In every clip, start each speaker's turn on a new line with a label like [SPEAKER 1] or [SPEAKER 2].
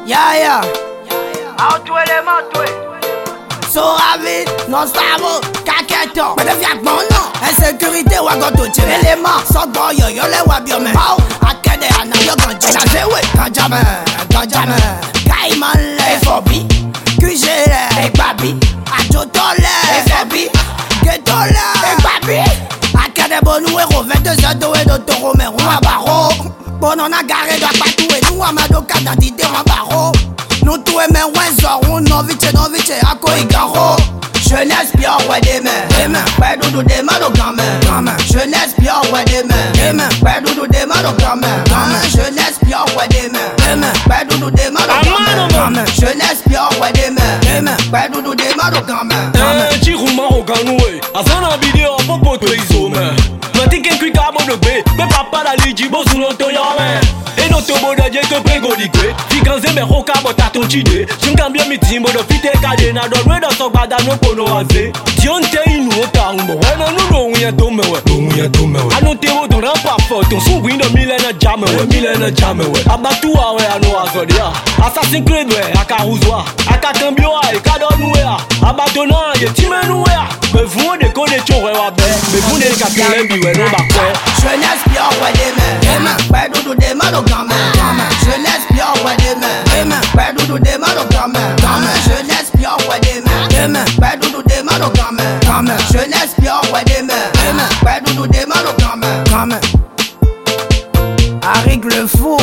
[SPEAKER 1] Ya.
[SPEAKER 2] Autoelementwe.
[SPEAKER 1] Soravi, non stavo, caqueton. Mais devient mon nom. Insécurité, wagoto, tire élément. Sans bon yo, yo les wabiome. Pau, akede, ana, yo ganjo. La zewe, ganjame. Kaiman le, fobi. Kujele, babi. Adjotole, fobi. Getole, babi. Akede, bonou, héros, 22 heures de d'autoro, mais on a barreau. Bon, on a garé, doit pas tout, et nous, amado, d'identité, on a barreau. Nous tous aimons Wenzor, on non vite, à quoi il garo. Jeunesse pire, ouais, des mains, ouais, doudou des mains au grand-mère. Jeunesse pire, ouais, des mains, ouais, doudou des mains au grand-mère. Jeunesse pire, ouais, des mains, ouais, doudou des mains au grand-mère. Jeunesse pire, ouais, des mains, ouais, doudou des mains au grand-mère.
[SPEAKER 3] Tiruma au ganoué, azana vidéo, popo to izome. Mati ken kui kabo de bé, mais papa la liji bo sous l'auto yame. Et notre beau de Dieu que prego ligwe. Fikanze me hoka bota ton chide. Chungambia mitimbo do fite kadena do reda so bada no pono aze. Tionte inu otambo. Wena no no uya domewe. Anote wo do rampa foto. Sun window milena jamewe. Abatu awe ano azodia. Assassin Creed we akaruzwa. Akakambio a ekadonwe. Abatona ye timenu ya. Me vous de kone chore wa be. Me vous de kapele biwe no bakwe.
[SPEAKER 1] Jeunesse pire, ouais, des mains, ouais, doudou des mains au grand-mère. Jeunesse pire, ouais, des mains, ouais, doudou des mains au grand-mère. Jeunesse pire, ouais, des mains, ouais, doudou des mains au grand-mère. Jeunesse pire, ouais, des mains, ouais, doudou des mains au grand-mère. Arik le fou.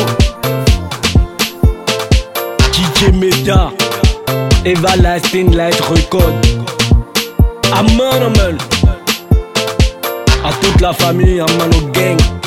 [SPEAKER 3] DJ Meda, Everlasting Light Record. Amen. À toute la famille, Amano Gang.